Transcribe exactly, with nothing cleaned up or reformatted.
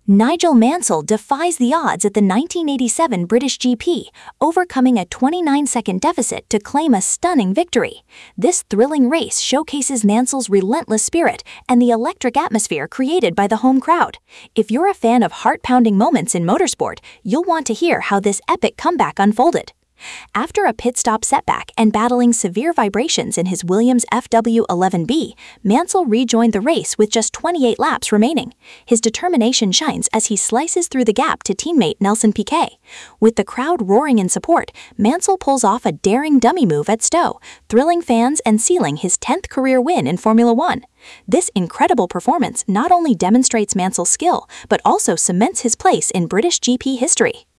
Nigel Mansell defies the odds at the nineteen eighty-seven British G P, overcoming a twenty-nine second deficit to claim a stunning victory. This thrilling race showcases Mansell's relentless spirit and the electric atmosphere created by the home crowd. If you're a fan of heart-pounding moments in motorsport, you'll want to hear how this epic comeback unfolded. After a pit stop setback and battling severe vibrations in his Williams F W eleven B, Mansell rejoined the race with just twenty-eight laps remaining. His determination shines as he slices through the gap to teammate Nelson Piquet. With the crowd roaring in support, Mansell pulls off a daring dummy move at Stowe, thrilling fans and sealing his tenth career win in Formula One. This incredible performance not only demonstrates Mansell's skill, but also cements his place in British G P history.